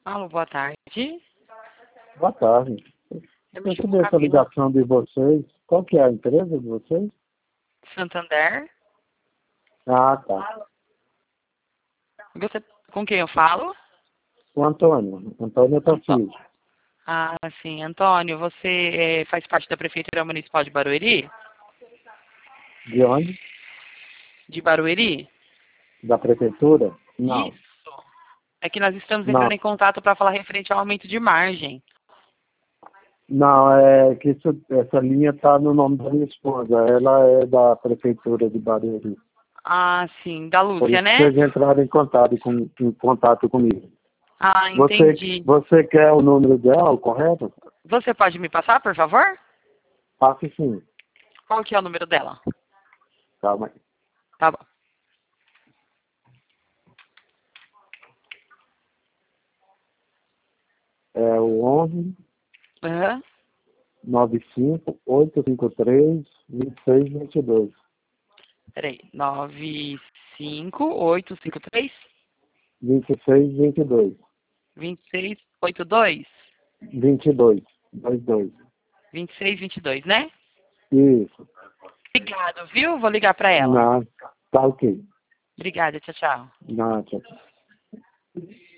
Alô, boa tarde. Boa tarde. Eu Eu me chamo recebi essa Camila ligação de vocês. Qual que é a empresa de vocês? Santander. Ah, tá. Você, com quem eu falo? O Antônio. Antônio Antônio. Tarcísio. Ah, sim. Antônio, você faz parte da Prefeitura Municipal de Barueri? De onde? De Barueri? Da prefeitura? Não. Isso. É que nós estamos entrando Não. em contato para falar referente ao aumento de margem. Não, é que essa linha está no nome da minha esposa. Ela é da prefeitura de Barueri. Ah, sim. Da Por Lúcia, isso que né? vocês entraram em contato comigo. Ah, Você, entendi. você quer o número dela, correto? Você pode me passar, por favor? Passe sim. Qual que é o número dela? Calma aí. Tá bom. É o 11 Aham. 95 853 2622. Peraí. 95853 2622. 2682. 22. 22. 2622, né? Isso. Obrigado, viu? Vou ligar para ela. Não, tá ok. Obrigada, tchau, tchau. Não, tchau.